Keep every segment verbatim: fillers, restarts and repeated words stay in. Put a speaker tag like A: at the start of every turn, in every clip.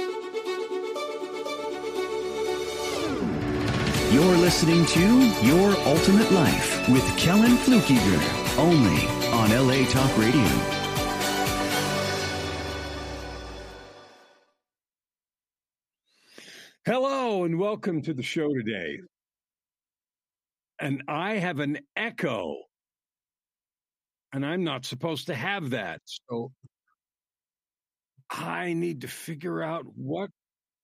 A: You're listening to Your Ultimate Life with Kellen Flukiger, only on L A Talk Radio.
B: Hello and welcome to the show today. And I have an echo, and I'm not supposed to have that. So I need to figure out what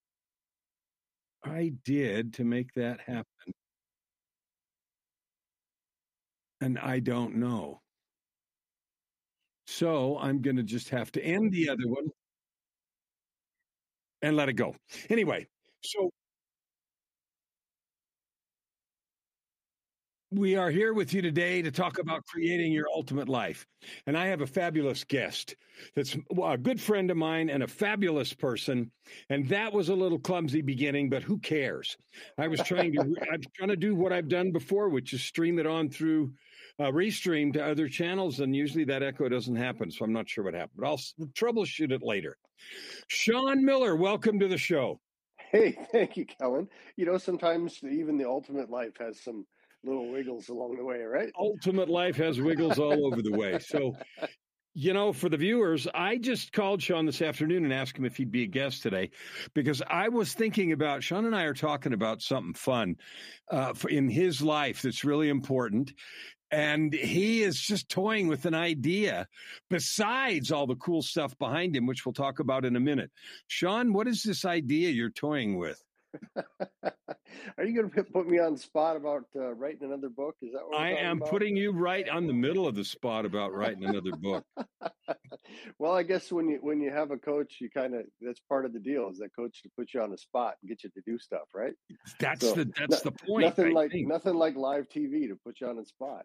B: I did to make that happen. And I don't know. So I'm going to just have to end the other one and let it go. Anyway, so we are here with you today to talk about creating your ultimate life. And I have a fabulous guest that's a good friend of mine and a fabulous person. And that was a little clumsy beginning, but who cares? I was trying to, I'm trying to do what I've done before, which is stream it on through uh, Restream to other channels. And usually that echo doesn't happen. So I'm not sure what happened, but I'll troubleshoot it later. Sean Miller, welcome to the show.
C: Hey, thank you, Kellen. You know, sometimes even the ultimate life has some little wiggles along the way, right?
B: Ultimate life has wiggles all over the way. So, you know, for the viewers, I just called Sean this afternoon and asked him if he'd be a guest today, because I was thinking about, Sean and I are talking about something fun uh, in his life that's really important. And he is just toying with an idea besides all the cool stuff behind him, which we'll talk about in a minute. Sean, what is this idea you're toying with?
C: Are you going to put me on the spot about uh, writing another book? Is that what
B: I am
C: about?
B: putting you right on the middle of the spot about writing another book.
C: Well, I guess when you when you have a coach, you kind of, that's part of the deal, is that coach to put you on the spot and get you to do stuff, right?
B: That's
C: so,
B: the that's
C: no,
B: the point.
C: Nothing
B: I
C: like
B: think.
C: nothing like live T V to put you on the spot.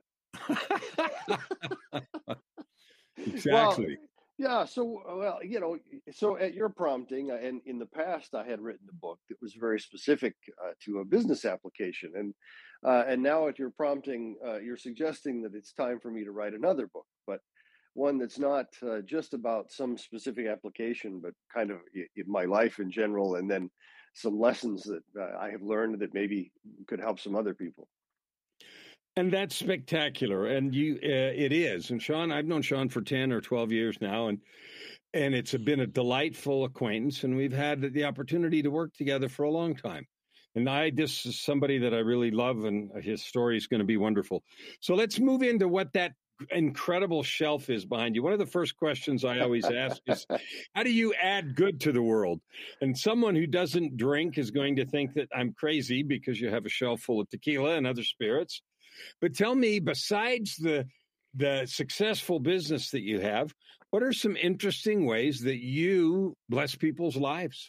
B: Exactly.
C: Well, yeah. So, well, you know, so at your prompting, uh, and in the past, I had written a book that was very specific uh, to a business application, and uh, and now at your prompting, uh, you're suggesting that it's time for me to write another book, but one that's not uh, just about some specific application, but kind of in my life in general, and then some lessons that uh, I have learned that maybe could help some other people.
B: And that's spectacular. And you, uh, it is. And Sean, I've known Sean for ten or twelve years now, and and it's been a delightful acquaintance. And we've had the opportunity to work together for a long time. And I, this is somebody that I really love, and his story is going to be wonderful. So let's move into what that incredible shelf is behind you. One of the first questions I always ask is, how do you add good to the world? And someone who doesn't drink is going to think that I'm crazy because you have a shelf full of tequila and other spirits. But tell me, besides the the successful business that you have, what are some interesting ways that you bless people's lives?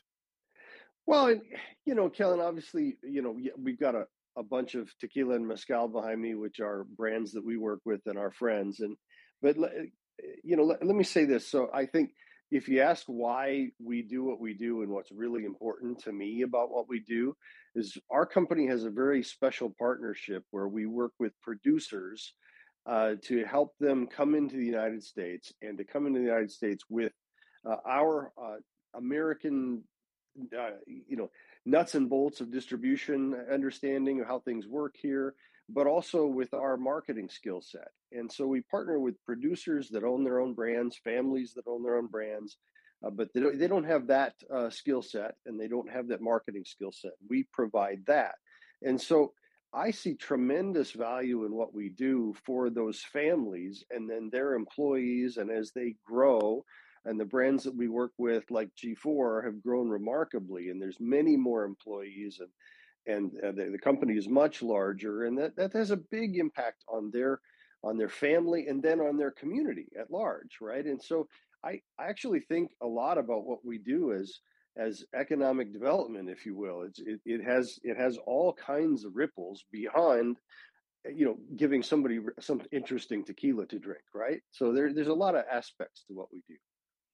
C: Well, you know, Kellen, obviously, you know, we've got a, a bunch of tequila and mezcal behind me, which are brands that we work with and our friends. And, but, you know, let, let me say this. So I think if you ask why we do what we do and what's really important to me about what we do, is our company has a very special partnership where we work with producers uh, to help them come into the United States and to come into the United States with uh, our uh, American, uh, you know, nuts and bolts of distribution, understanding of how things work here, but also with our marketing skill set. And so we partner with producers that own their own brands, families that own their own brands, uh, but they don't, they don't have that uh, skill set, and they don't have that marketing skill set. We provide that. And so I see tremendous value in what we do for those families and then their employees. And as they grow, and the brands that we work with, like G four, have grown remarkably, and there's many more employees, and and uh, the, the company is much larger, and that, that has a big impact on their on their family and then on their community at large, right? And so I, I actually think a lot about what we do as as economic development, if you will. It's it, it has it has all kinds of ripples behind, you know, giving somebody some interesting tequila to drink, right? So there, there's a lot of aspects to what we do.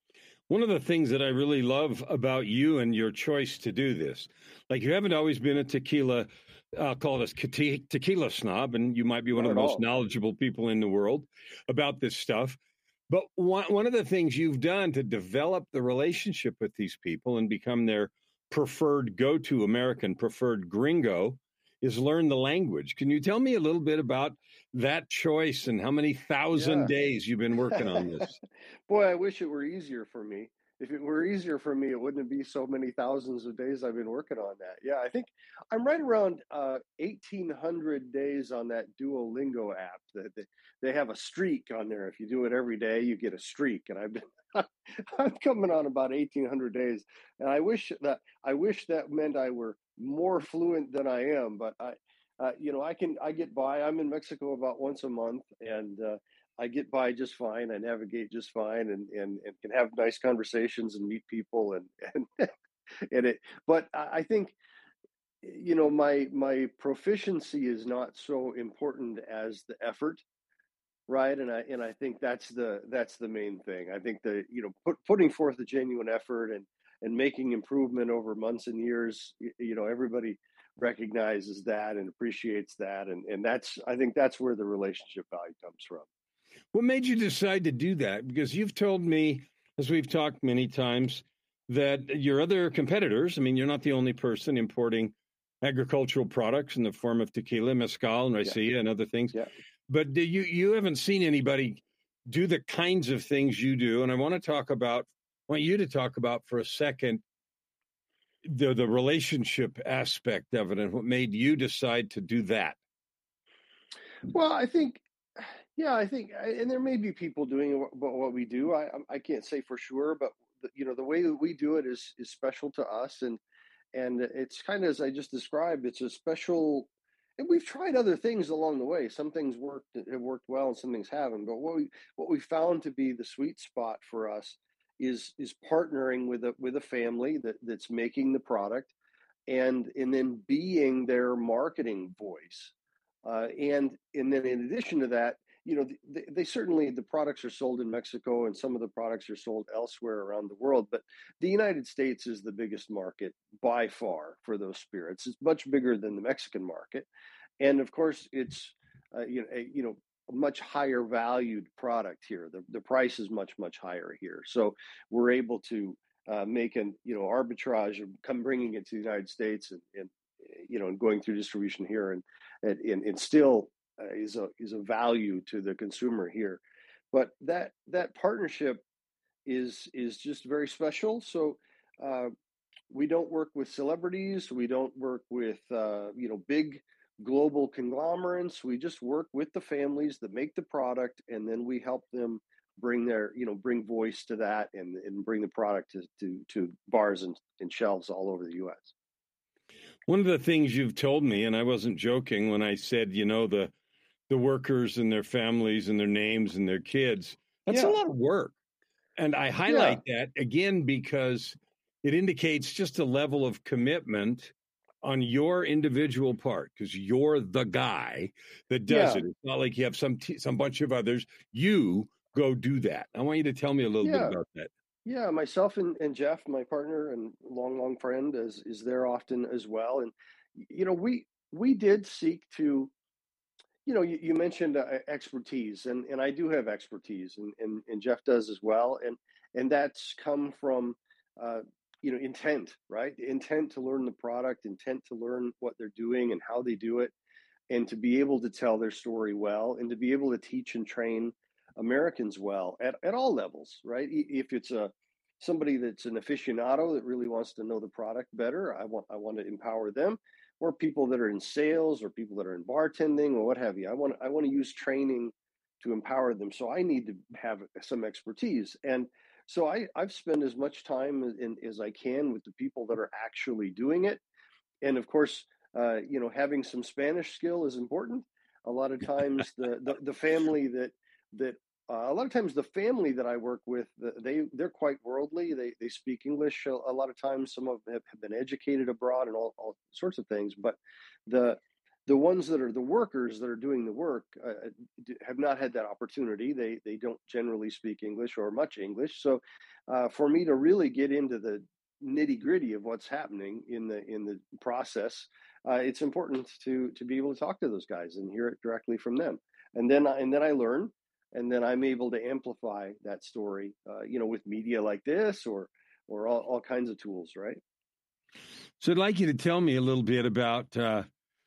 B: One of the things that I really love about you and your choice to do this, like you haven't always been a tequila, I'll call it a tequila snob, and you might be one
C: Not
B: of the most
C: all.
B: knowledgeable people in the world about this stuff. But one, one of the things you've done to develop the relationship with these people and become their preferred go-to American preferred gringo is learn the language. Can you tell me a little bit about that choice and how many thousand
C: Yeah.
B: days you've been working on this?
C: Boy, I wish it were easier for me. If it were easier for me, it wouldn't be so many thousands of days I've been working on that. Yeah, I think I'm right around uh, eighteen hundred days on that Duolingo app. That they, they have a streak on there. If you do it every day, you get a streak. And I've been I'm coming on about eighteen hundred days, and I wish that I wish that meant I were more fluent than I am. But I, uh, you know, I can I get by. I'm in Mexico about once a month, and uh, I get by just fine. I navigate just fine, and, and, and can have nice conversations and meet people, and and and it. But I think, you know, my my proficiency is not so important as the effort, right? And I and I think that's the that's the main thing. I think the you know put, putting forth the genuine effort and and making improvement over months and years. You, you know, everybody recognizes that and appreciates that, and and that's I think that's where the relationship value comes from.
B: What made you decide to do that? Because you've told me, as we've talked many times, that your other competitors, I mean, you're not the only person importing agricultural products in the form of tequila, mezcal, and raicilla, yeah. and other things.
C: Yeah.
B: But do you you haven't seen anybody do the kinds of things you do. And I want to talk about, I want you to talk about for a second the the relationship aspect of it and what made you decide to do that.
C: Well, I think, yeah, I think, and there may be people doing what, what we do. I I can't say for sure, but the, you know, the way that we do it is is special to us, and and it's kind of as I just described. It's a special, and we've tried other things along the way. Some things worked have worked well, and some things haven't. But what we what we found to be the sweet spot for us is is partnering with a with a family that that's making the product, and and then being their marketing voice. Uh, and and then in addition to that, you know, they, they certainly the products are sold in Mexico, and some of the products are sold elsewhere around the world. But the United States is the biggest market by far for those spirits. It's much bigger than the Mexican market, and of course, it's uh, you know a, you know a much higher valued product here. The the price is much much higher here, so we're able to uh, make an you know arbitrage of come bringing it to the United States and, and you know and going through distribution here and. And, and still uh, is a is a value to the consumer here, but that that partnership is is just very special. So uh, we don't work with celebrities, we don't work with uh, you know big global conglomerates. We just work with the families that make the product, and then we help them bring their you know bring voice to that and and bring the product to to, to bars and, and shelves all over the U S.
B: One of the things you've told me, and I wasn't joking when I said, you know, the the workers and their families and their names and their kids, that's
C: yeah.
B: a lot of work. And I highlight yeah. that again because it indicates just a level of commitment on your individual part, because you're the guy that does yeah. it. It's not like you have some t- some bunch of others. You go do that. I want you to tell me a little yeah. bit about that.
C: Yeah, myself and, and Jeff, my partner and long, long friend, is is there often as well. And you know, we we did seek to, you know, you, you mentioned uh, expertise, and, and I do have expertise, and, and, and Jeff does as well, and and that's come from uh, you know intent, right? Intent to learn the product, intent to learn what they're doing and how they do it, and to be able to tell their story well, and to be able to teach and train Americans well at, at all levels, right? If it's a somebody that's an aficionado that really wants to know the product better, I want I want to empower them, or people that are in sales or people that are in bartending or what have you. I want I want to use training to empower them. So I need to have some expertise, and so I I've spent as much time in, as I can with the people that are actually doing it, and of course, uh, you know, having some Spanish skill is important. A lot of times, the the, the family that that Uh, a lot of times the family that I work with, they, they're quite worldly. They they speak English a, a lot of times. Some of them have, have been educated abroad and all, all sorts of things. But the the ones that are the workers that are doing the work uh, have not had that opportunity. They they don't generally speak English or much English. So uh, for me to really get into the nitty gritty of what's happening in the in the process, uh, it's important to to be able to talk to those guys and hear it directly from them. And then and then I learn. and then I'm able to amplify that story, uh, you know, with media like this or or all, all kinds of tools, right?
B: So I'd like you to tell me a little bit about uh,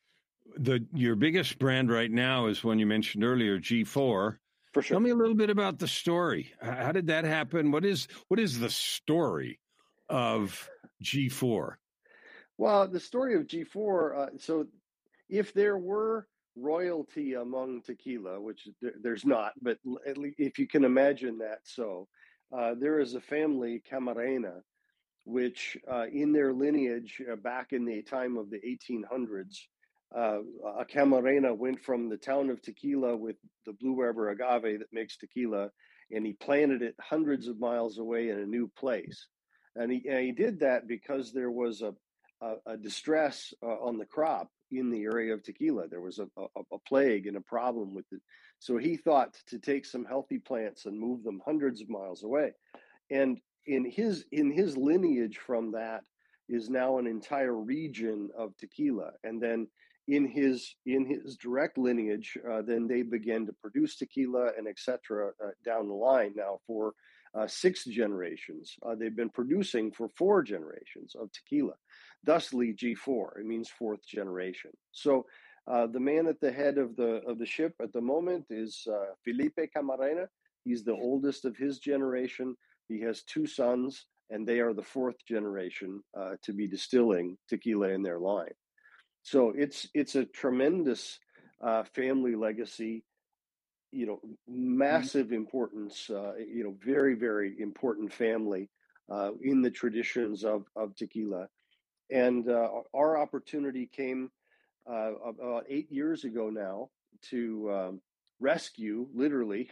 B: the your biggest brand right now is one you mentioned earlier, G four.
C: For sure.
B: Tell me a little bit about the story. How did that happen? What is what is the story of G four?
C: Well, the story of G four. Uh, so, if there were royalty among tequila, which there, there's not, but at least if you can imagine that, so uh, there is a family, Camarena, which uh, in their lineage uh, back in the time of the eighteen hundreds, uh, a Camarena went from the town of Tequila with the Blue Weber agave that makes tequila, and he planted it hundreds of miles away in a new place. And he, and he did that because there was a, a, a distress uh, on the crop in the area of tequila. There was a, a, a plague and a problem with it. So he thought to take some healthy plants and move them hundreds of miles away. And in his in his lineage from that is now an entire region of tequila, and then in his in his direct lineage, uh, then they began to produce tequila and et cetera uh, down the line. Now for uh, six generations, uh, they've been producing for four generations of tequila. Thusly, G four, it means fourth generation. So. Uh, the man at the head of the of the ship at the moment is uh, Felipe Camarena. He's the oldest of his generation. He has two sons, and they are the fourth generation uh, to be distilling tequila in their line. So it's it's a tremendous uh, family legacy. You know, massive importance. Uh, you know, very very important family uh, in the traditions of of tequila. And uh, our opportunity came uh, about eight years ago now to um, rescue, literally,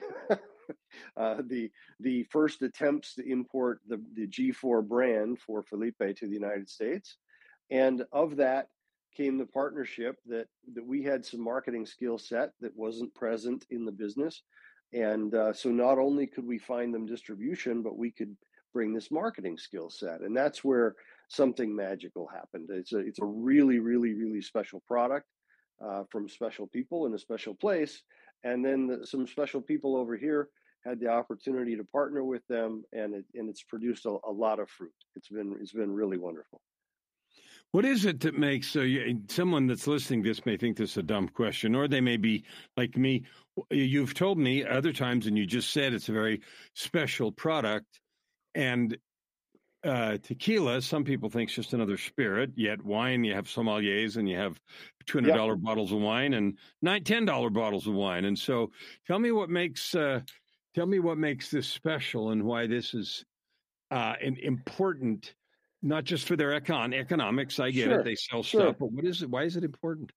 C: uh, the the first attempts to import the, the G four brand for Felipe to the United States. And of that came the partnership that, that we had some marketing skill set that wasn't present in the business. And uh, so not only could we find them distribution, but we could bring this marketing skill set. And that's where something magical happened. It's a, it's a really, really, really special product uh, from special people in a special place. And then the, some special people over here had the opportunity to partner with them, and it, and it's produced a, a lot of fruit. It's been it's been really wonderful.
B: What is it that makes so you, someone that's listening to this may think this is a dumb question, or they may be like me. You've told me other times, and you just said it's a very special product, and uh, tequila, some people think it's just another spirit. Yet wine, you have sommeliers, and you have two hundred dollar yep. bottles of wine and nine, ten dollar bottles of wine. And so, tell me what makes uh, tell me what makes this special, and why this is uh, important. Not just for their econ economics, I get
C: sure,
B: it. They sell
C: sure.
B: stuff, but what is it? Why is it important?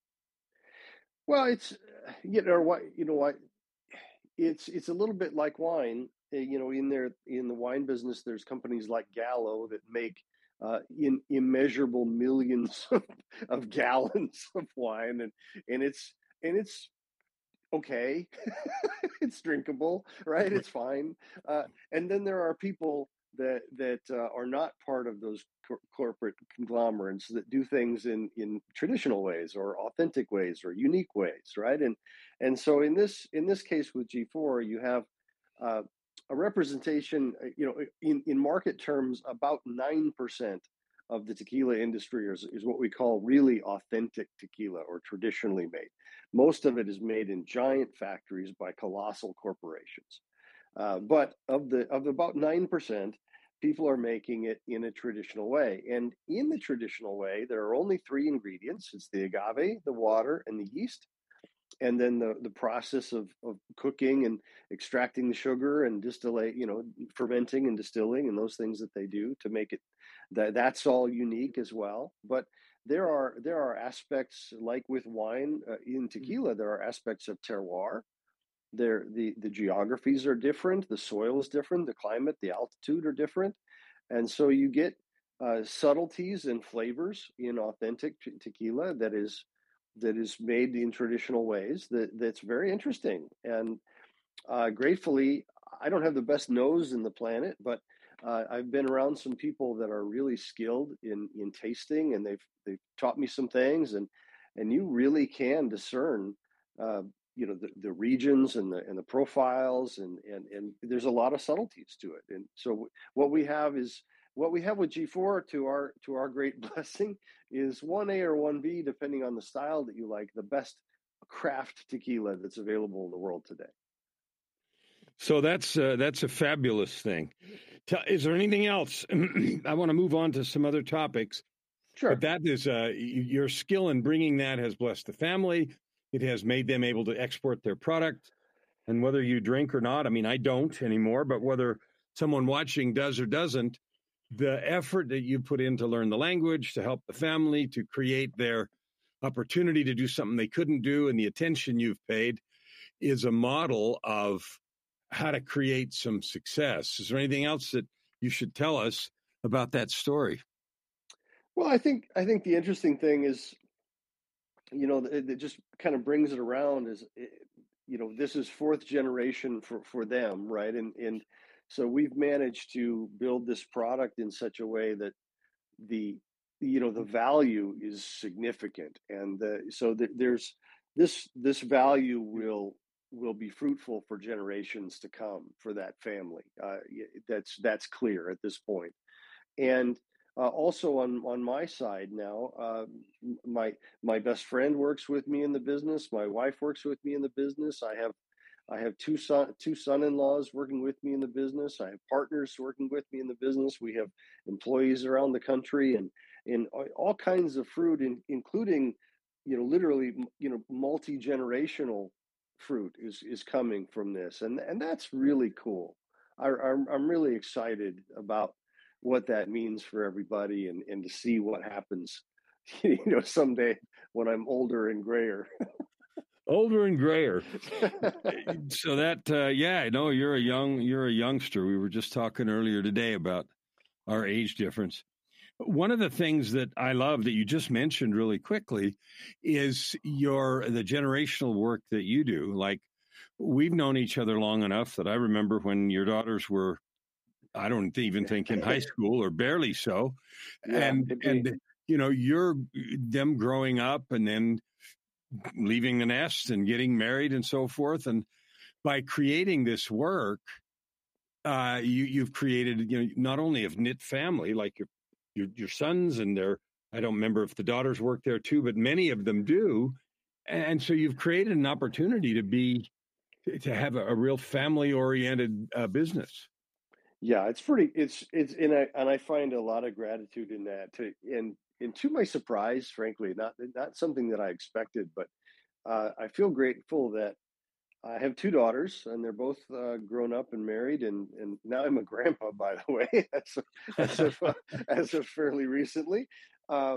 C: Well, it's you know what you know what it's it's a little bit like wine. You know, in there in the wine business, there's companies like Gallo that make uh, in immeasurable millions of, of gallons of wine, and and it's and it's okay, it's drinkable, right? It's fine. Uh, and then there are people that that uh, are not part of those cor- corporate conglomerates that do things in in traditional ways or authentic ways or unique ways, right? And and so in this in this case with G four, you have uh, a representation. You know, in in market terms, about nine percent of the tequila industry is, is what we call really authentic tequila or traditionally made. Most of it is made in giant factories by colossal corporations. Uh, but of the of about nine percent, people are making it in a traditional way. And in the traditional way, there are only three ingredients. It's the agave, the water, and the yeast. And then the, the process of, of cooking and extracting the sugar and distillate, you know, fermenting and distilling and those things that they do to make it, that that's all unique as well. But there are there are aspects, like with wine, uh, in tequila, there are aspects of terroir. There, the, the geographies are different, the soil is different, the climate, the altitude are different. And so you get uh, subtleties and flavors in authentic te- tequila that is that is made in traditional ways that, that's very interesting. And uh, gratefully, I don't have the best nose in the planet, but uh, I've been around some people that are really skilled in, in tasting, and they've they've taught me some things, and and you really can discern uh, you know, the, the regions and the and the profiles, and and and there's a lot of subtleties to it. And so what we have is what we have with G four, to our to our great blessing, is one A or one B, depending on the style that you like, the best craft tequila that's available in the world today.
B: So that's uh, that's a fabulous thing. Is there anything else? I want to move on to some other topics.
C: Sure.
B: But that is uh, your skill in bringing that has blessed the family. It has made them able to export their product. And whether you drink or not, I mean, I don't anymore, but whether someone watching does or doesn't, the effort that you put in to learn the language, to help the family, to create their opportunity to do something they couldn't do, and the attention you've paid is a model of how to create some success. Is there anything else that you should tell us about that story?
C: Well, I think I think the interesting thing is, you know, it, it just kind of brings it around is, you know, this is fourth generation for, for them, right? And and so we've managed to build this product in such a way that the, you know, the value is significant, and the, so the, there's this this value will will be fruitful for generations to come for that family. Uh, that's that's clear at this point. And uh, also on on my side now, uh, my my best friend works with me in the business. My wife works with me in the business. I have I have two son two son-in-laws working with me in the business. I have partners working with me in the business. We have employees around the country, and and all kinds of fruit, in, including, you know, literally, you know, multi-generational fruit is is coming from this, and and that's really cool. I, I'm I'm really excited about what that means for everybody, and and to see what happens, you know, someday when I'm older and grayer.
B: Older and grayer. So that, uh, yeah, I know you're a young, you're a youngster. We were just talking earlier today about our age difference. One of the things that I love that you just mentioned really quickly is your, the generational work that you do. Like, we've known each other long enough that I remember when your daughters were, I don't even think in high school, or barely so.
C: Yeah,
B: and, and, you know, you're them growing up and then leaving the nest and getting married and so forth. And by creating this work, uh, you, you've created, you know, not only a knit family, like your, your, your sons and their, I don't remember if the daughters work there too, but many of them do. And so you've created an opportunity to be, to have a, a real family oriented uh, business.
C: Yeah, it's pretty, it's, it's, and I, and I find a lot of gratitude in that, to, and, and to my surprise, frankly, not, not something that I expected, but uh, I feel grateful that I have two daughters, and they're both uh, grown up and married, and, and now I'm a grandpa, by the way, as, as, of, uh, as of fairly recently. Uh,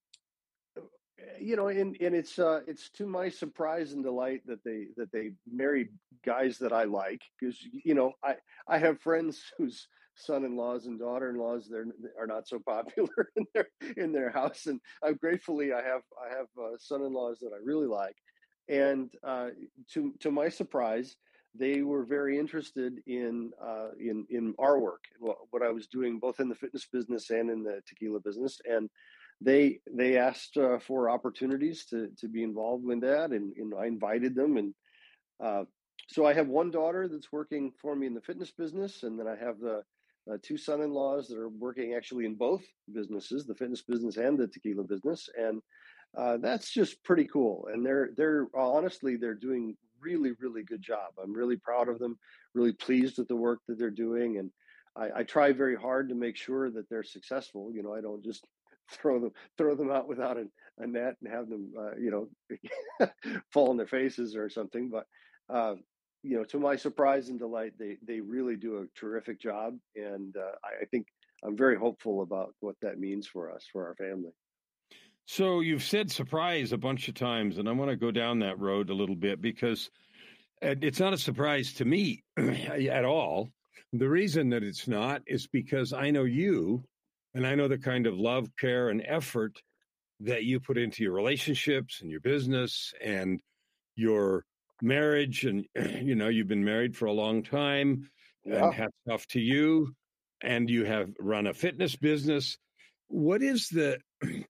C: you know, and, and it's uh, it's to my surprise and delight that they that they married guys that I like, because, you know, I I have friends whose son-in-laws and daughter-in-laws they're are not so popular in their in their house, and I'm gratefully I have I have uh, son-in-laws that I really like, and uh, to to my surprise, they were very interested in uh, in in our work, what, what I was doing both in the fitness business and in the tequila business, and they they asked uh, for opportunities to to be involved with that, and, and I invited them, and uh, so I have one daughter that's working for me in the fitness business, and then I have the uh, two son-in-laws that are working actually in both businesses, the fitness business and the tequila business, and uh, that's just pretty cool. And they're they're honestly they're doing really really good job. I'm really proud of them, really pleased with the work that they're doing, and I, I try very hard to make sure that they're successful. You know, I don't just throw them throw them out without a, a net and have them uh, you know fall on their faces or something, but uh, you know, to my surprise and delight, they they really do a terrific job, and uh, I, I think I'm very hopeful about what that means for us, for our family.
B: So you've said surprise a bunch of times, and I want to go down that road a little bit, because it's not a surprise to me at all. The reason that it's not is because I know you, and I know the kind of love, care, and effort that you put into your relationships and your business and your marriage. And, you know, you've been married for a long time, yeah. And hats off to you. And you have run a fitness business. What is the,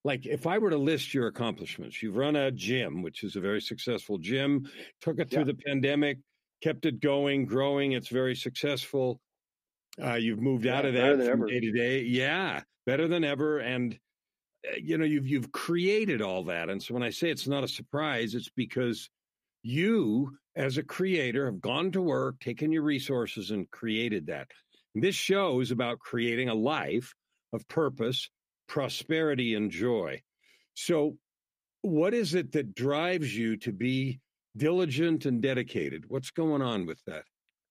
B: like if I were to list your accomplishments, you've run a gym, which is a very successful gym, took it through
C: Yeah.
B: the pandemic, kept it going, growing. It's very successful. Uh, you've moved
C: Yeah,
B: out of
C: better
B: that
C: than
B: from
C: ever.
B: day to day. Yeah, better than ever. And uh, you know, you've you've created all that. And so when I say it's not a surprise, it's because you, as a creator, have gone to work, taken your resources, and created that. And this show is about creating a life of purpose, prosperity, and joy. So, what is it that drives you to be diligent and dedicated? What's going on with that?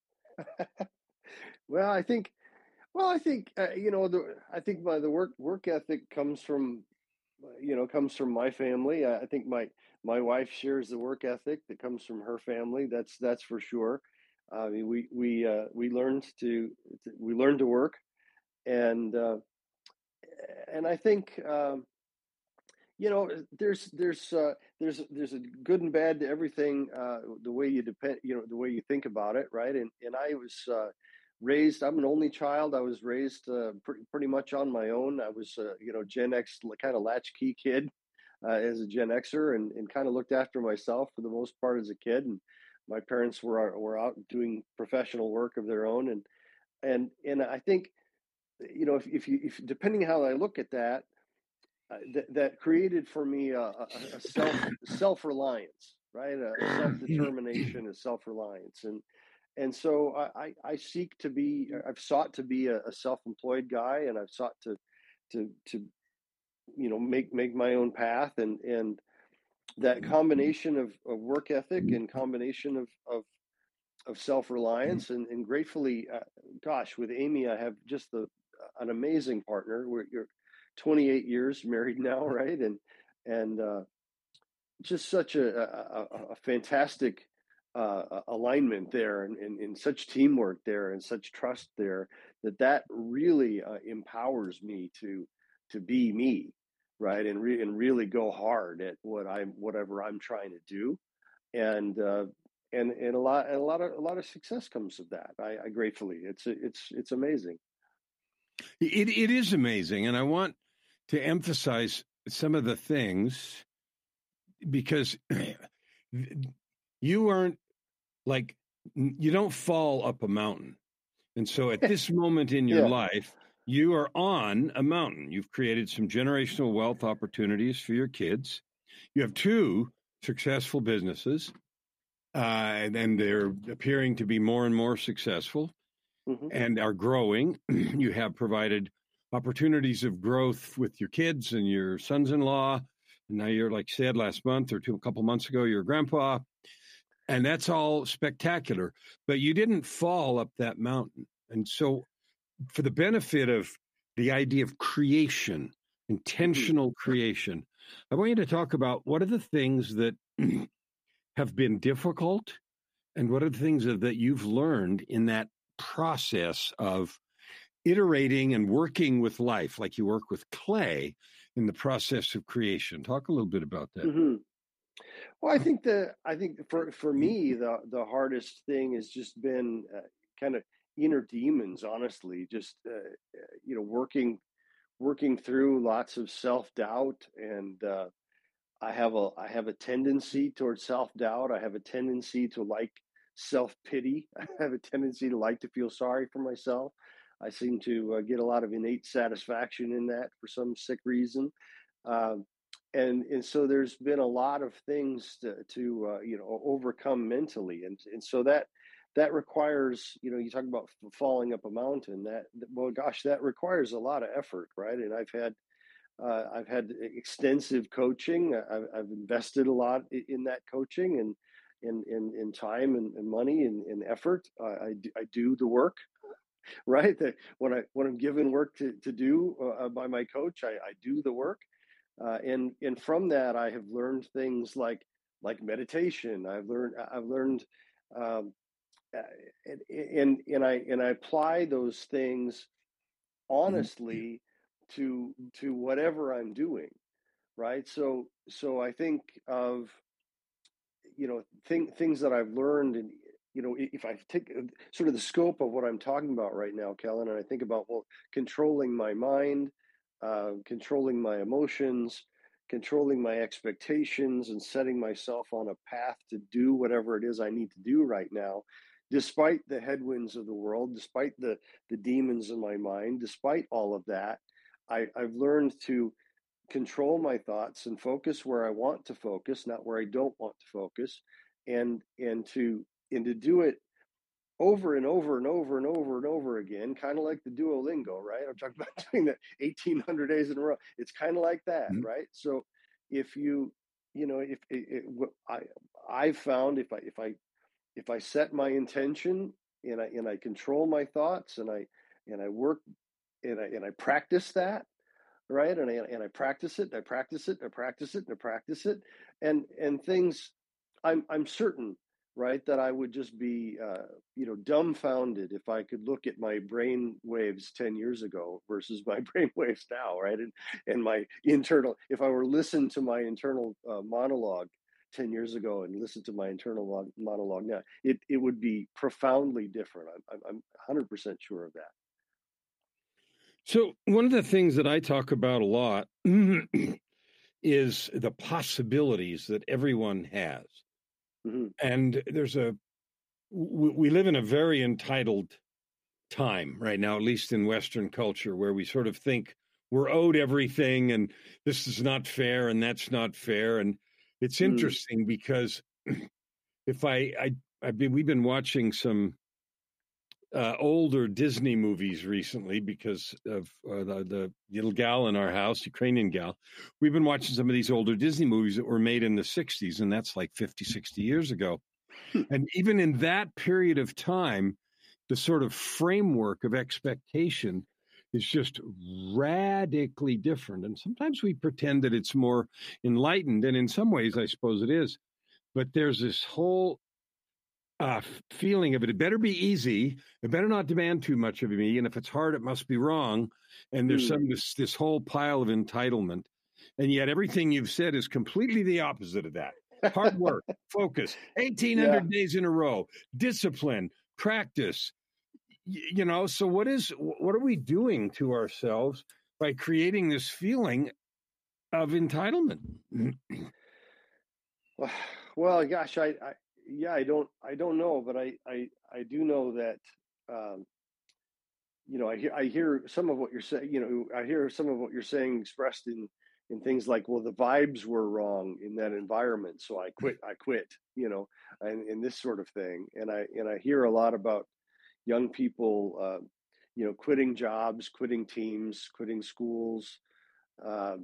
C: Well, I think, well, I think uh, you know, the I think my the work work ethic comes from, you know, comes from my family. I, I think my my wife shares the work ethic that comes from her family. That's that's for sure. I mean, we we uh, we learned to, to we learned to work, and uh, and I think. Um, you know, there's there's uh, there's there's a good and bad to everything. Uh, the way you depend, you know, the way you think about it, right? And and I was uh, raised. I'm an only child. I was raised uh, pretty pretty much on my own. I was, uh, you know, Gen X kind of latchkey kid uh, as a Gen Xer, and and kind of looked after myself for the most part as a kid. And my parents were were out doing professional work of their own, and and and I think, you know, if if you if depending how I look at that, uh, that, that created for me a, a, a self self reliance, right? A, a self determination, a self reliance, and and so I, I, I seek to be. I've sought to be a, a self employed guy, and I've sought to to to you know make make my own path, and and that combination of, of work ethic and combination of of, of self reliance, and and gratefully, uh, gosh, with Amy, I have just the an amazing partner. We're you're twenty-eight years married now, right? And and uh, just such a, a, a fantastic uh, alignment there, and, and, and such teamwork there, and such trust there, that that really uh, empowers me to to be me, right? And re- and really go hard at what I'm whatever I'm trying to do, and uh, and and a lot and a lot of a lot of success comes of that. I, I gratefully, it's it's it's amazing.
B: It it is amazing, and I want to emphasize some of the things because you aren't like you don't fall up a mountain. And so at this moment in your
C: Yeah.
B: life, you are on a mountain. You've created some generational wealth opportunities for your kids. You have two successful businesses, uh, and, and they're appearing to be more and more successful
C: Mm-hmm.
B: and are growing. You have provided opportunities of growth with your kids and your sons-in-law. And now you're, like said, last month or two, a couple months ago, you're a grandpa. And that's all spectacular. But you didn't fall up that mountain. And so for the benefit of the idea of creation, intentional mm-hmm. creation, I want you to talk about what are the things that have been difficult and what are the things that you've learned in that process of iterating and working with life, like you work with clay in the process of creation. Talk a little bit about that.
C: Mm-hmm. Well, I think the I think for for me the the hardest thing has just been uh, kind of inner demons. Honestly, just uh, you know working working through lots of self doubt, and uh, I have a I have a tendency towards self doubt. I have a tendency to like self pity. I have a tendency to like to feel sorry for myself. I seem to uh, get a lot of innate satisfaction in that for some sick reason. Um, and and so there's been a lot of things to, to uh, you know overcome mentally, and and so that that requires, you know, you talk about falling up a mountain. That, well, gosh, that requires a lot of effort, right? And I've had uh, I've had extensive coaching. I've, I've invested a lot in that coaching, and in in, in time and, and money and, and effort. Uh, I do, I do the work. Right, that when I when I'm given work to to do uh, by my coach, I, I do the work. Uh, and and from that, I have learned things like like meditation. I've learned I've learned, um, and, and and I and I apply those things honestly to to whatever I'm doing. Right. So so I think of, you know thing, things that I've learned, and you know if I take sort of the scope of what I'm talking about right now, Kellen, and I think about, well, controlling my mind, uh, controlling my emotions, controlling my expectations, and setting myself on a path to do whatever it is I need to do right now, despite the headwinds of the world, despite the, the demons in my mind, despite all of that. I, I've learned to control my thoughts and focus where I want to focus, not where I don't want to focus, and and to and to do it over and over and over and over and over again, kind of like the Duolingo, right? I'm talking about doing that eighteen hundred days in a row. It's kind of like that, mm-hmm. right? So if you, you know, if it, it, I, I've found if I, if I, if I set my intention and I, and I control my thoughts and I, and I work and I, and I practice that, right? And I, and I practice it, I practice it, I practice it, and I practice it. And, and things, I'm, I'm certain, right, that I would just be, uh, you know, dumbfounded if I could look at my brain waves ten years ago versus my brain waves now, right? And, and my internal, if I were listen to my internal uh, monologue ten years ago and listen to my internal monologue now, it, it would be profoundly different. I'm, I'm one hundred percent sure of that.
B: So one of the things that I talk about a lot is the possibilities that everyone has. Mm-hmm. And there's a, we live in a very entitled time right now, at least in Western culture, where we sort of think we're owed everything and this is not fair and that's not fair. And it's mm-hmm. interesting because if I, I, I've been, we've been watching some uh, older Disney movies recently because of uh, the, the little gal in our house, Ukrainian gal. We've been watching some of these older Disney movies that were made in the sixties, and that's like fifty, sixty years ago. And even in that period of time, the sort of framework of expectation is just radically different. And sometimes we pretend that it's more enlightened, and in some ways, I suppose it is. But there's this whole Uh, feeling of it. It better be easy. It better not demand too much of me. And if it's hard, it must be wrong. And there's mm. some this this whole pile of entitlement. And yet everything you've said is completely the opposite of that. Hard work, focus, eighteen hundred yeah. days in a row, discipline, practice. Y- you know, so what is what are we doing to ourselves by creating this feeling of entitlement?
C: well, well, gosh, I, I Yeah, I don't, I don't know, but I, I, I do know that, um, you know, I hear, I hear some of what you're saying. You know, I hear some of what you're saying expressed in, in things like, well, the vibes were wrong in that environment, so I quit. I quit. You know, and, and this sort of thing. And I, and I hear a lot about young people, uh, you know, quitting jobs, quitting teams, quitting schools. Uh,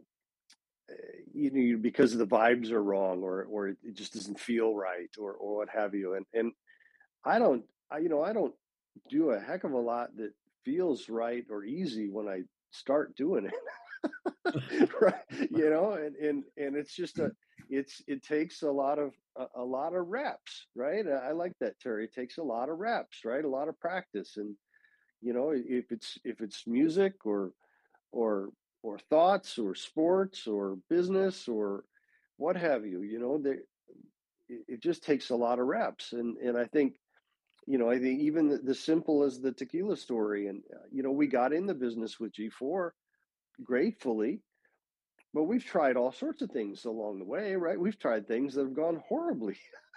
C: you know, because the vibes are wrong, or or it just doesn't feel right, or or what have you. And and I don't, I you know, I don't do a heck of a lot that feels right or easy when I start doing it. Right? You know, and and and it's just a, it's it takes a lot of a, a lot of reps, right? I like that, Terry. It takes a lot of reps, right? A lot of practice, and you know, if it's if it's music or or or thoughts or sports or business or what have you, you know, they, it just takes a lot of reps. And, and I think, you know, I think even the, the simple as the tequila story, and, uh, you know, we got in the business with G four gratefully, but we've tried all sorts of things along the way, right? We've tried things that have gone horribly.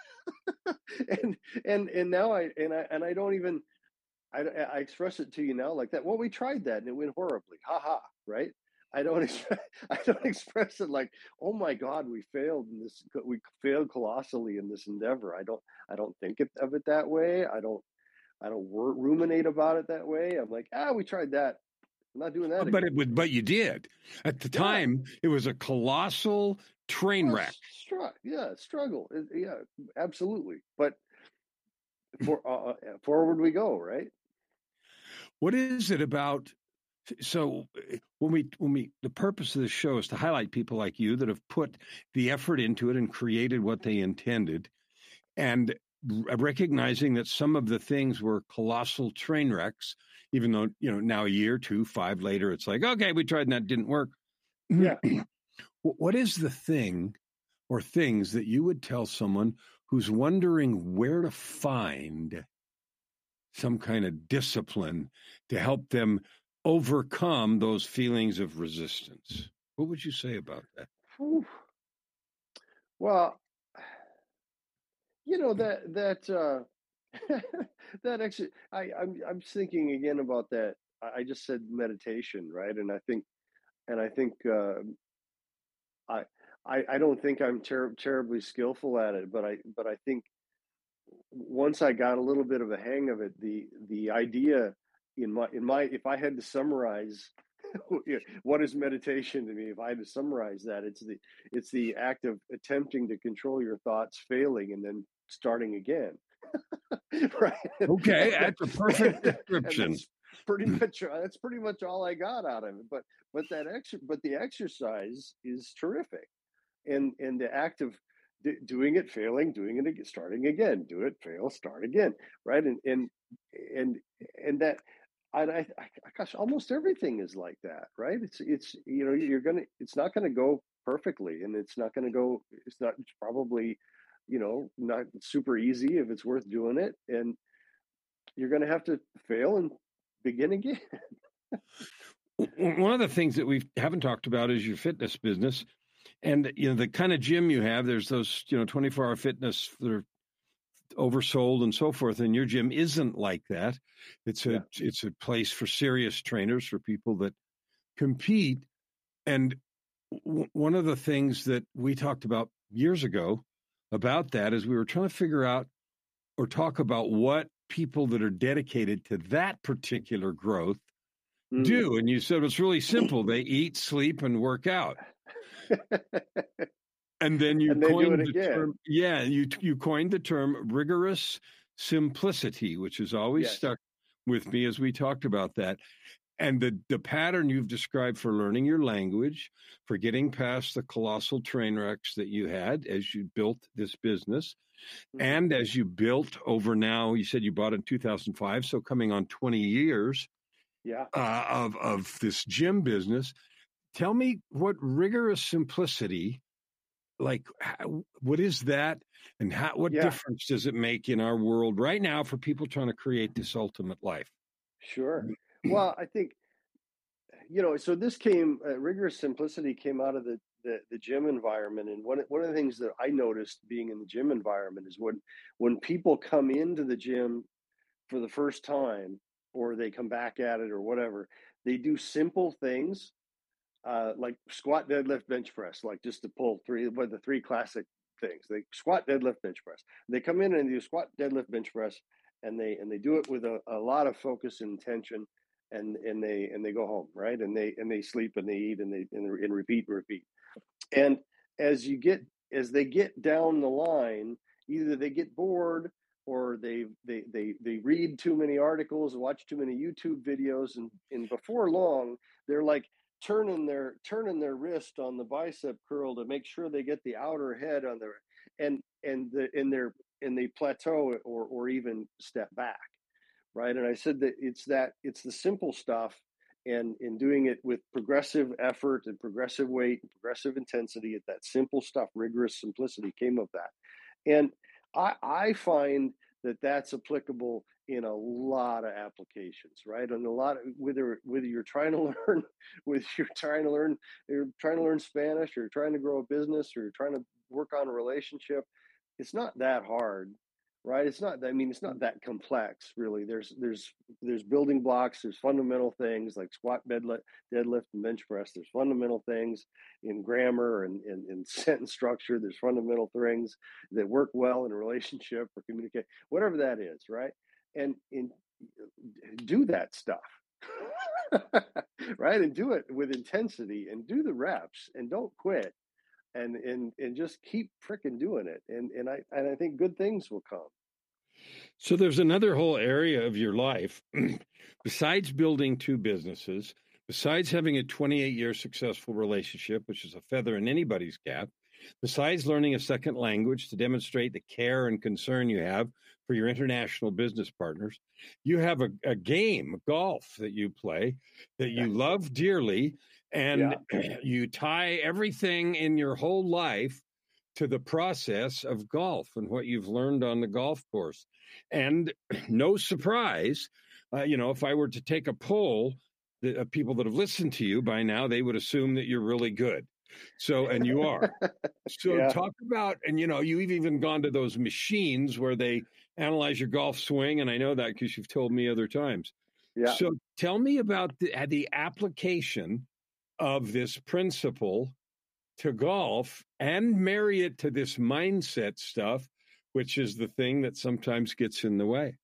C: and, and, and now I, and I, and I don't even, I, I express it to you now like that. Well, we tried that and it went horribly. Ha ha. Right. I don't express, I don't express it like, oh my God, we failed in this. We failed colossally in this endeavor. I don't, I don't think of it that way. I don't, I don't ruminate about it that way. I'm like, ah, we tried that. I'm not doing that.
B: But
C: again.
B: it would, but you did. At the time, yeah. It was a colossal train
C: well,
B: wreck.
C: Str- yeah, struggle. It, yeah, absolutely. But for, uh, forward we go, right?
B: What is it about? So when we, when we, the purpose of this show is to highlight people like you that have put the effort into it and created what they intended, and recognizing that some of the things were colossal train wrecks, even though, you know, now a year, two, five later, it's like, okay, we tried and that didn't work.
C: Yeah.
B: What is the thing or things that you would tell someone who's wondering where to find some kind of discipline to help them overcome those feelings of resistance? What would you say about that?
C: Whew. Well, you know that that uh, that actually, I, I'm I'm thinking again about that. I I just said meditation, right? And I think and I think uh, I, I I don't think I'm ter- terribly skillful at it, but I but I think once I got a little bit of a hang of it, the the idea in my in my if I had to summarize what is meditation to me, if I had to summarize that, it's the it's the act of attempting to control your thoughts, failing, and then starting again. Right?
B: Okay, that's a perfect
C: And
B: description.
C: that's pretty much that's pretty much all I got out of it. But but that extra but the exercise is terrific, and and the act of d- doing it, failing, doing it again, starting again, do it, fail, start again, right? And and and and that. And I, I, gosh, almost everything is like that, right? It's, it's, you know, you're gonna, it's not gonna go perfectly, and it's not gonna go, it's not, it's probably, you know, not super easy if it's worth doing it, and you're gonna have to fail and begin again.
B: One of the things that we haven't talked about is your fitness business, and you know the kind of gym you have. There's those, you know, twenty-four hour fitness that are oversold and so forth, and your gym isn't like that. It's a
C: Yeah.
B: it's a place for serious trainers, for people that compete. And w- one of the things that we talked about years ago about that is we were trying to figure out or talk about what people that are dedicated to that particular growth
C: Mm.
B: do. And you said it's really simple. They eat, sleep, and work out. And then you
C: And they do
B: coined
C: it
B: the
C: again.
B: term, yeah, you you coined the term rigorous simplicity, which has always
C: Yes.
B: stuck with me as we talked about that. And the the pattern you've described for learning your language, for getting past the colossal train wrecks that you had as you built this business,
C: Mhm.
B: and as you built over now, you said you bought in two thousand five, so coming on twenty years
C: Yeah.
B: uh, of of this gym business. Tell me what rigorous simplicity, like, how, what is that, and how, what
C: Yeah.
B: difference does it make in our world right now for people trying to create this ultimate life?
C: Sure. Well, I think, you know, so this came, uh, rigorous simplicity came out of the, the the gym environment, and one one of the things that I noticed being in the gym environment is when when people come into the gym for the first time, or they come back at it or whatever, they do simple things, uh, like squat, deadlift, bench press, like just to pull three, what the three classic things. They squat, deadlift, bench press. They come in and do squat, deadlift, bench press, and they and they do it with a, a lot of focus and intention, and and they and they go home, right? And they and they sleep and they eat and they and, and repeat and repeat. And as you get as they get down the line, either they get bored, or they they they they read too many articles, watch too many YouTube videos, and and before long they're like turning their turning their wrist on the bicep curl to make sure they get the outer head on their, and and the in their and they plateau, or or even step back, right? And I said that it's that it's the simple stuff, and in doing it with progressive effort and progressive weight and progressive intensity, at that simple stuff, rigorous simplicity came of that. And I, I find that that's applicable in a lot of applications, right? And a lot of, whether whether you're trying to learn, whether you're trying to learn, you're trying to learn Spanish, or you're trying to grow a business, or you're trying to work on a relationship, it's not that hard, right? It's not. I mean, it's not that complex, really. There's there's there's building blocks. There's fundamental things like squat, deadlift, deadlift, and bench press. There's fundamental things in grammar and in, in sentence structure. There's fundamental things that work well in a relationship or communicate, whatever that is, right? And in do that stuff, right? And do it with intensity, and do the reps, and don't quit, and and and just keep freaking doing it, and and I and I think good things will come.
B: So there's another whole area of your life, besides building two businesses, besides having a twenty-eight year successful relationship, which is a feather in anybody's cap, besides learning a second language to demonstrate the care and concern you have for your international business partners, you have a, a game, golf, that you play, that you love dearly, and
C: Yeah.
B: you tie everything in your whole life to the process of golf and what you've learned on the golf course. And no surprise, uh, you know, if I were to take a poll, the uh, people that have listened to you by now, they would assume that you're really good. So, and you are. So
C: Yeah.
B: talk about, and you know, you've even gone to those machines where they analyze your golf swing. And I know that because you've told me other times.
C: Yeah.
B: So tell me about the, uh, the application of this principle to golf and marry it to this mindset stuff, which is the thing that sometimes gets in the way.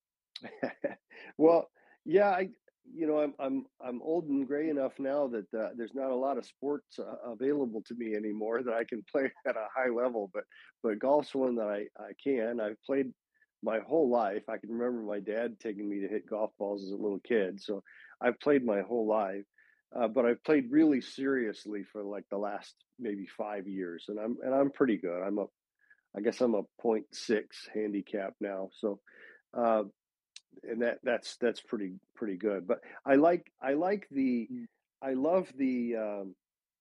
C: Well, yeah, I, you know, I'm I'm I'm old and gray enough now that uh, there's not a lot of sports uh, available to me anymore that I can play at a high level. But but golf's one that I I can. I've played my whole life. I can remember my dad taking me to hit golf balls as a little kid. So I've played my whole life. Uh, but I've played really seriously for like the last maybe five years, and I'm and I'm pretty good. I'm a, I guess I'm a point six handicap now. So, uh, and that that's that's pretty pretty good. But I like I like the I love the um,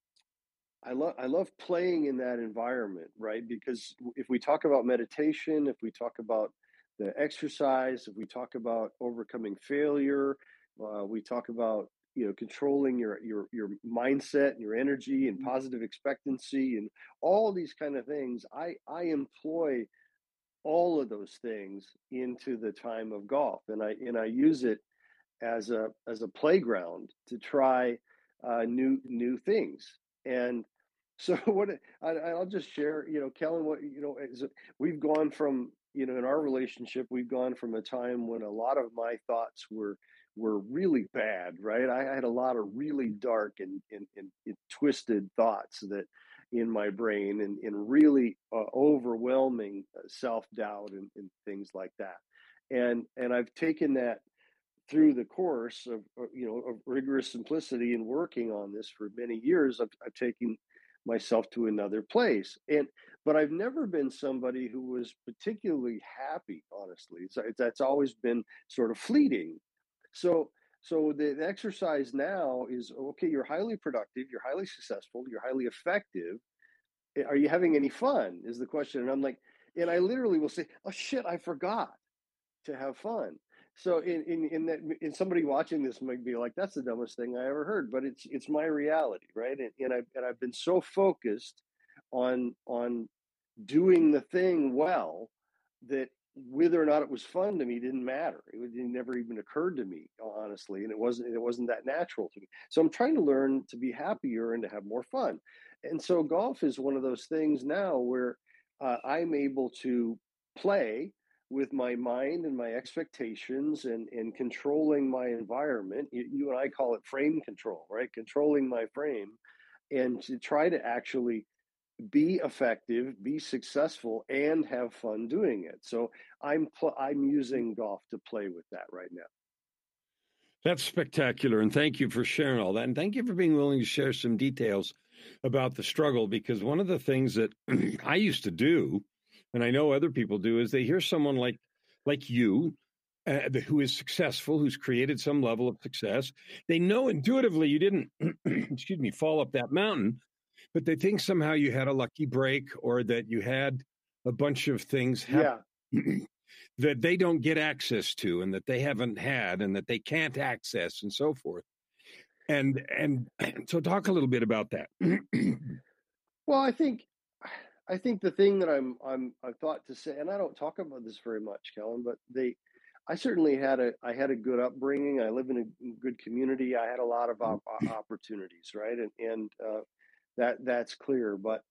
C: I love I love playing in that environment, right? Because if we talk about meditation, if we talk about the exercise, if we talk about overcoming failure, uh, we talk about you know controlling your your your mindset and your energy and positive expectancy and all these kind of things. I I employ all of those things into the time of golf, and I and I use it as a as a playground to try uh, new new things. And so what I, I'll just share, you know, Kellen, what you know, is we've gone from you know in our relationship, we've gone from a time when a lot of my thoughts were were really bad, right? I had a lot of really dark and and, and, and twisted thoughts that in my brain and, and really uh, overwhelming self doubt and, and things like that. And and I've taken that through the course of you know of rigorous simplicity and working on this for many years. I've, I've taken myself to another place, and but I've never been somebody who was particularly happy. Honestly, it's, it's that's always been sort of fleeting. So so the, the exercise now is okay. You're highly productive. You're highly successful. You're highly effective. Are you having any fun? Is the question, and I'm like, and I literally will say, "Oh shit, I forgot to have fun." So in in in that in somebody watching this might be like, that's the dumbest thing I ever heard, but it's it's my reality, right? And, and I and I've been so focused on on doing the thing well that whether or not it was fun to me didn't matter. It, it never even occurred to me, honestly, and it wasn't it wasn't that natural to me. So I'm trying to learn to be happier and to have more fun. And so golf is one of those things now where uh, I'm able to play with my mind and my expectations and, and controlling my environment. You, you and I call it frame control, right? Controlling my frame and to try to actually be effective, be successful, and have fun doing it. So I'm pl- I'm using golf to play with that right now.
B: That's spectacular. And thank you for sharing all that. And thank you for being willing to share some details about the struggle, because one of the things that I used to do, and I know other people do, is they hear someone like like you uh, who is successful, who's created some level of success. They know intuitively you didn't, excuse me, fall up that mountain, but they think somehow you had a lucky break or that you had a bunch of things happen
C: Yeah.
B: that they don't get access to and that they haven't had and that they can't access and so forth. And and so talk a little bit about that.
C: Well, I think I think the thing that I'm I'm I've thought to say, and I don't talk about this very much, Kellen, but they I certainly had a I had a good upbringing. I live in a good community. I had a lot of op- opportunities, right? And and uh, that that's clear. But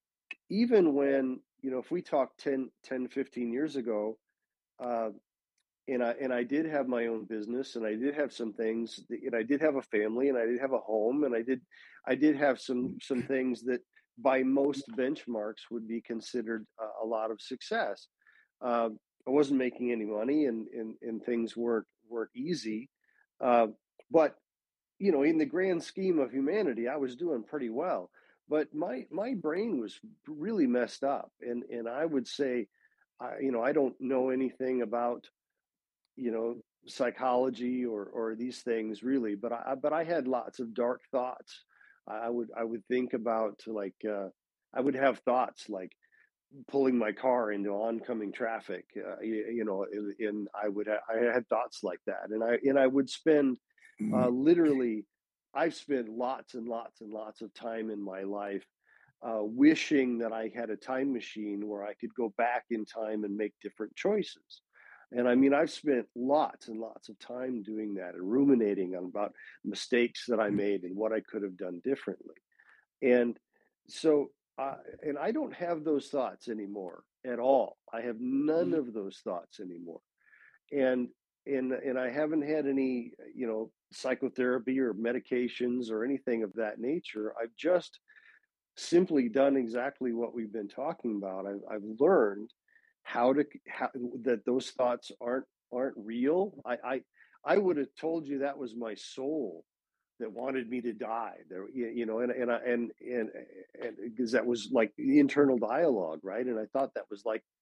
C: even when, you know, if we talk ten, ten, fifteen years ago, uh, and I and I did have my own business, and I did have some things, that, and I did have a family, and I did have a home, and I did I did have some some things that by most benchmarks would be considered a, a lot of success. Uh, I wasn't making any money, and and, and things weren't weren't easy, uh, but you know, in the grand scheme of humanity, I was doing pretty well. But my my brain was really messed up, and and I would say, I, you know, I don't know anything about you know psychology or or these things really, but I but I had lots of dark thoughts. I would I would think about like uh, I would have thoughts like pulling my car into oncoming traffic, uh, you, you know, and I would ha- I had thoughts like that, and I and I would spend Uh, literally, I've spent lots and lots and lots of time in my life uh, wishing that I had a time machine where I could go back in time and make different choices. And I mean, I've spent lots and lots of time doing that and ruminating on about mistakes that I made and what I could have done differently. And so, uh, and I don't have those thoughts anymore at all. I have none of those thoughts anymore. And and and I haven't had any, you know, psychotherapy or medications or anything of that nature. I've just simply done exactly what we've been talking about. I've, I've learned how to how, that those thoughts aren't aren't real. I, I I would have told you that was my soul that wanted me to die. There, you know, and and I, and and and because that was like the internal dialogue, right? And I thought that was like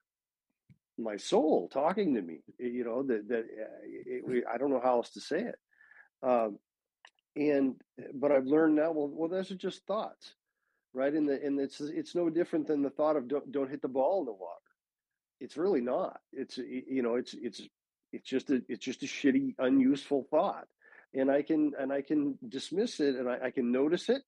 C: my soul talking to me. You know, that that it, it, I don't know how else to say it. Um, and but I've learned now. Well, well, those are just thoughts, right? And the and it's it's no different than the thought of don't don't hit the ball in the water. It's really not. It's you know it's it's it's just a it's just a shitty, unuseful thought, and I can and I can dismiss it, and I, I can notice it.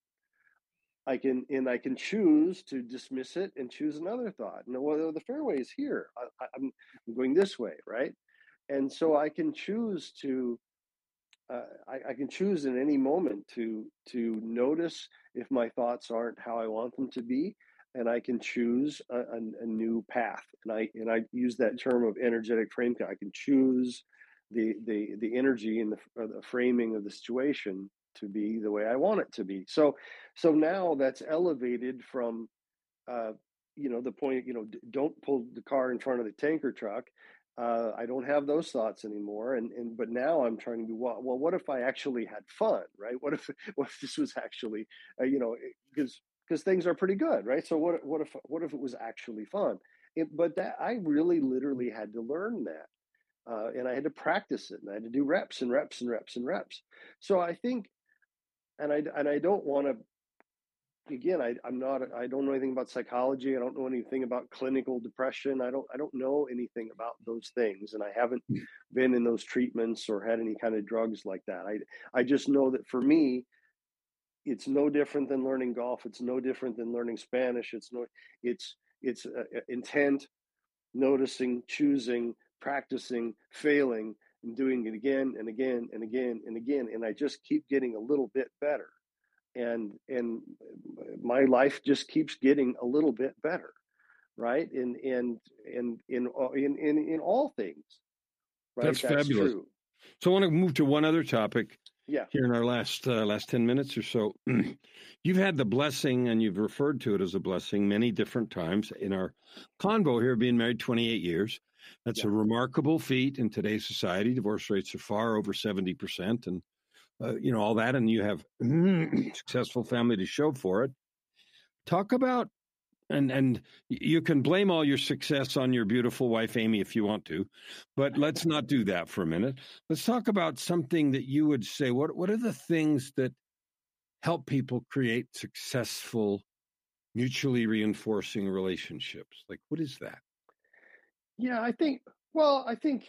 C: I can and I can choose to dismiss it and choose another thought. No, well, the fairway is here. I, I'm I'm going this way, right? And so I can choose to uh, I, I can choose in any moment to to notice if my thoughts aren't how I want them to be, and I can choose a, a, a new path. And I and I use that term of energetic frame. I can choose the the the energy and the, the framing of the situation to be the way I want it to be. So so now that's elevated from uh, you know the point. You know, don't pull the car in front of the tanker truck. uh, I don't have those thoughts anymore. And, and but now I'm trying to do well, well, what if I actually had fun, right? What if what if this was actually, uh, you know, because because things are pretty good, right? So what what if what if it was actually fun? It, but that I really literally had to learn that, uh, and I had to practice it, and I had to do reps and reps and reps and reps. So I think, and I and I don't want to again, I, I'm not, I don't know anything about psychology. I don't know anything about clinical depression. I don't, I don't know anything about those things. And I haven't been in those treatments or had any kind of drugs like that. I, I just know that for me, it's no different than learning golf. It's no different than learning Spanish. It's no, it's, it's uh, intent, noticing, choosing, practicing, failing, and doing it again and again and again and again. And I just keep getting a little bit better. And and my life just keeps getting a little bit better, right? And and and in in in in all things, right?
B: That's
C: That's
B: fabulous.
C: true.
B: So I want to move to one other topic.
C: Yeah.
B: Here in our last uh, last ten minutes or so, you've had the blessing, and you've referred to it as a blessing many different times in our convo here, being married twenty-eight years. That's
C: Yeah.
B: a remarkable feat in today's society. Divorce rates are far over seventy percent, and uh, you know all that, and you have successful family to show for it. Talk about and and you can blame all your success on your beautiful wife Amy if you want to, but let's not do that for a minute. Let's talk about something that you would say. What what are the things that help people create successful, mutually reinforcing relationships? Like, what is that?
C: Yeah, I think. Well, I think.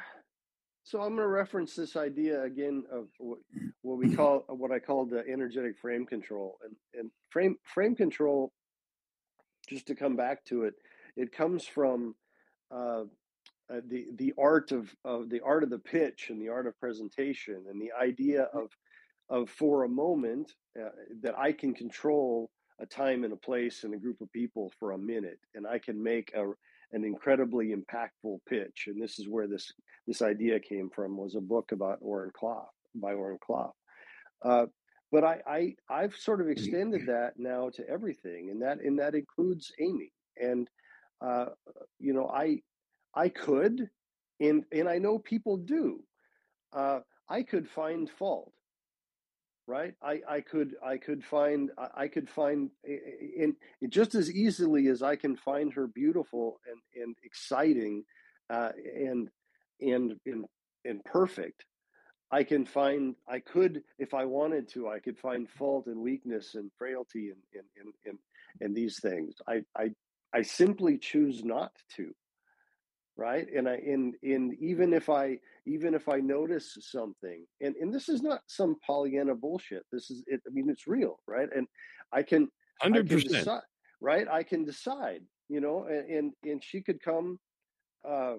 C: So I'm going to reference this idea again of what, what we call what I call the energetic frame control, and and frame frame control. Just to come back to it, it comes from uh, uh, the the art of, of the art of the pitch and the art of presentation, and the idea of of for a moment uh, that I can control a time and a place and a group of people for a minute, and I can make a an incredibly impactful pitch. And this is where this this idea came from. Was a book about Oren Klaff by Oren Klaff. Uh, but I, I I've sort of extended that now to everything, and that and that includes Amy. And uh, you know, I I could, and and I know people do. Uh, I could find fault, right? I, I could I could find I could find in just as easily as I can find her beautiful and and exciting, uh, and and and and perfect. I can find, I could, if I wanted to, I could find fault and weakness and frailty and in, in, in, in these things. I, I, I simply choose not to. right? And I and and even if I even if I notice something, and and this is not some Pollyanna bullshit. This is it. I mean, it's real, right? And I can I can
B: one hundred percent.
C: decide, right? I can decide, you know, and and, and she could come, uh,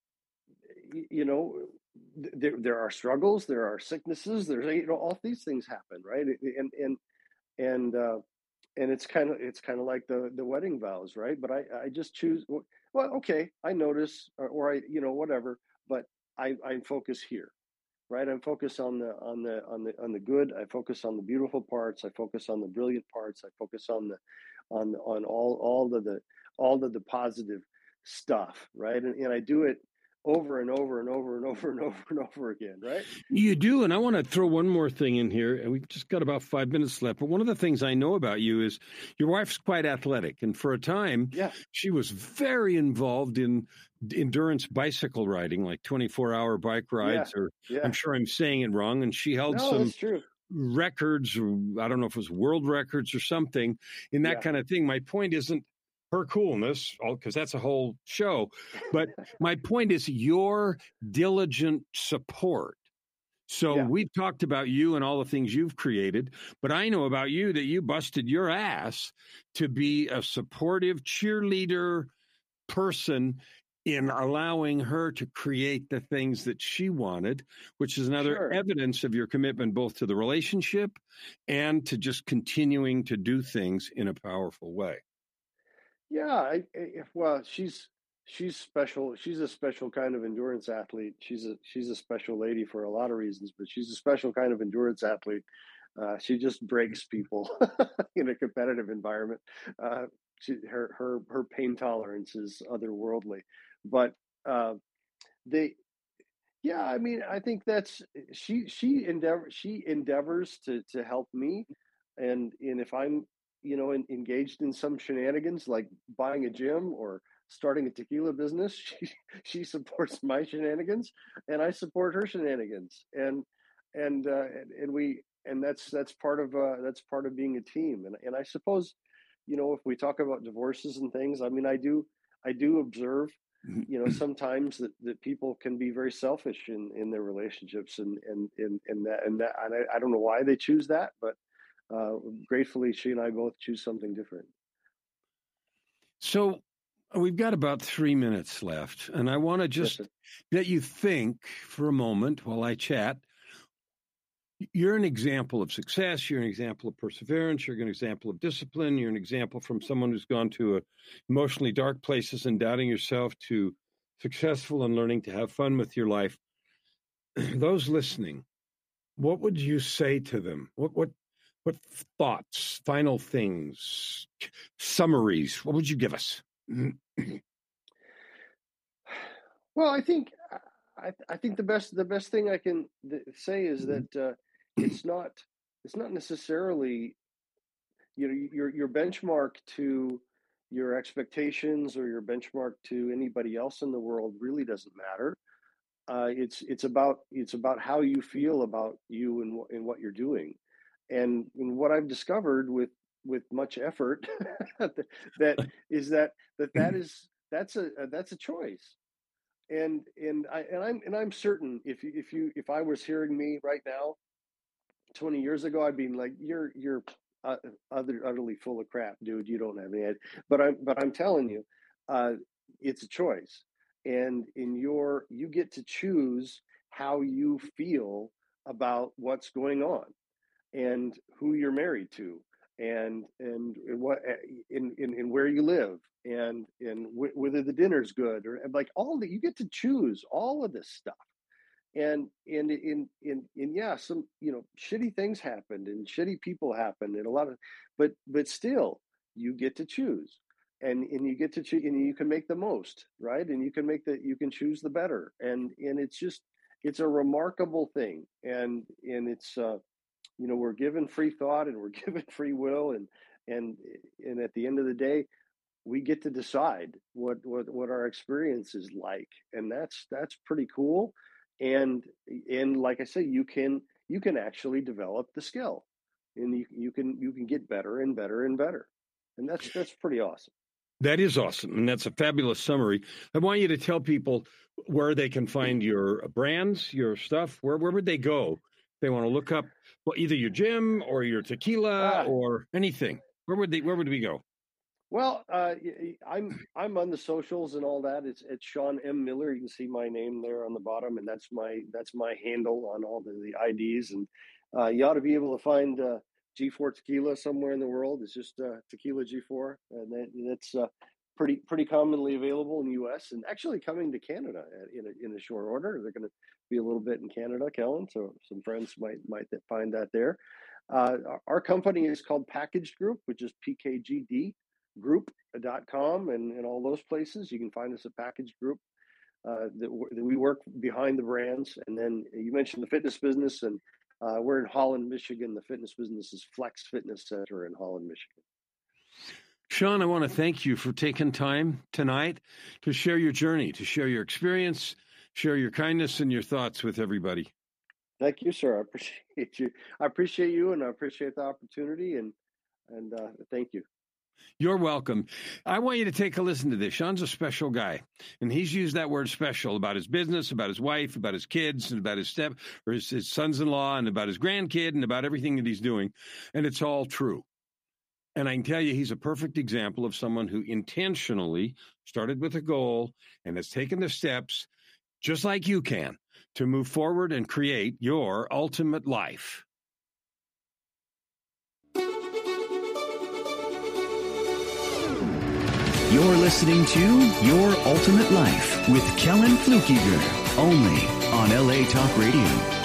C: you know. There, there are struggles, there are sicknesses, there's you know all these things happen, right? And and and uh, and it's kind of it's kind of like the the wedding vows, right? But I I just choose. Well, okay, I notice, or, or I you know whatever, but I I focus here, right? I'm focused on the on the on the on the good. I focus on the beautiful parts. I focus on the brilliant parts. I focus on the on on all all of the all of the positive stuff, right? And, and I do it over and over and over and over and over and over again, right?
B: You do. And I want to throw one more thing in here. And we've just got about five minutes left. But one of the things I know about you is your wife's quite athletic. And for a time,
C: Yeah.
B: she was very involved in endurance bicycle riding, like twenty-four hour bike rides,
C: Yeah.
B: or
C: Yeah.
B: I'm sure I'm saying it wrong. And she held
C: No,
B: some
C: that's true.
B: records, I don't know if it was world records or something, in that
C: Yeah.
B: kind of thing. My point isn't her coolness, because that's a whole show. But my point is your diligent support. So
C: Yeah.
B: we've talked about you and all the things you've created, but I know about you that you busted your ass to be a supportive cheerleader person in allowing her to create the things that she wanted, which is another
C: Sure.
B: evidence of your commitment both to the relationship and to just continuing to do things in a powerful way.
C: Yeah, I, I, well, she's she's special. She's a special kind of endurance athlete. She's a she's a special lady for a lot of reasons, but she's a special kind of endurance athlete. Uh, she just breaks people in a competitive environment. Uh, she, her her her pain tolerance is otherworldly, but uh, they. Yeah, I mean, I think that's she she endeavor she endeavors to to help me, and and if I'm you know en- engaged in some shenanigans like buying a gym or starting a tequila business, she she supports my shenanigans, and I support her shenanigans, and and uh, and, and we and that's that's part of uh, that's part of being a team, and and I suppose, you know, if we talk about divorces and things, I mean, I do I do observe, you know, sometimes that, that people can be very selfish in, in their relationships, and and and and that and that and I, I don't know why they choose that, but uh, gratefully she and I both choose something different.
B: So we've got about three minutes left, and I want to just
C: Yes,
B: let you think for a moment while I chat. You're an example of success. You're an example of perseverance. You're an example of discipline. You're an example from someone who's gone to a emotionally dark places and doubting yourself to successful and learning to have fun with your life. Those listening, what would you say to them? What what what thoughts, final things, summaries? What would you give us?
C: well, I think I, I think the best the best thing I can say is that uh, it's not it's not necessarily, you know, your your benchmark to your expectations or your benchmark to anybody else in the world really doesn't matter. Uh, it's it's about it's about how you feel about you and, and what you're doing, and, and what I've discovered with with much effort that is that that that is that's a that's a choice, and and I and I'm and I'm certain if you if you if I was hearing me right now twenty years ago, I'd be like, you're you're uh, other, utterly full of crap, dude. You don't have any idea. But I'm but I'm telling you, uh, it's a choice, and in your you get to choose how you feel about what's going on, and who you're married to, and and, and what in, in in where you live, and and w- whether the dinner's good, or like all that. You get to choose all of this stuff, and and in in in yeah, some, you know, shitty things happened and shitty people happened and a lot of, but but still you get to choose, and and you get to choose, and you can make the most, right, and you can make the you can choose the better, and and it's just it's a remarkable thing, and and it's uh you know, we're given free thought and we're given free will, and and and at the end of the day we get to decide what what what our experience is like, and that's that's pretty cool. And and like I say, you can you can actually develop the skill, and you you can you can get better and better and better, and that's that's pretty awesome.
B: That is awesome, and that's a fabulous summary. I want you to tell people where they can find your brands, your stuff. Where where would they go? They want to look up, well, either your gym or your tequila
C: Ah.
B: or anything. Where would they? Where would we go?
C: Well, uh, I'm I'm on the socials and all that. It's it's Sean M. Miller. You can see my name there on the bottom, and that's my that's my handle on all the, the I Ds. And uh, you ought to be able to find uh, G four Tequila somewhere in the world. It's just uh, Tequila G four, and that, that's uh, pretty pretty commonly available in the U S and actually coming to Canada in a, in a short order. They're going to be a little bit in Canada, Kellen. So some friends might might find that there. Uh, our, our company is called Packaged Group, which is P K G D. group dot com and, and all those places. You can find us at Packaged Group. Uh, that, that we work behind the brands. And then you mentioned the fitness business, and uh, we're in Holland, Michigan. The fitness business is Flex Fitness Center in Holland, Michigan.
B: Sean, I want to thank you for taking time tonight to share your journey, to share your experience, share your kindness and your thoughts with everybody.
C: Thank you, sir. I appreciate you. I appreciate you, and I appreciate the opportunity, and and uh, thank you.
B: You're welcome. I want you to take a listen to this. Sean's a special guy, and he's used that word special about his business, about his wife, about his kids, and about his step or his, his sons-in-law, and about his grandkid, and about everything that he's doing. And it's all true. And I can tell you, he's a perfect example of someone who intentionally started with a goal and has taken the steps, just like you can, to move forward and create your ultimate life.
A: You're listening to Your Ultimate Life with Kellen Flukiger, only on L A Talk Radio.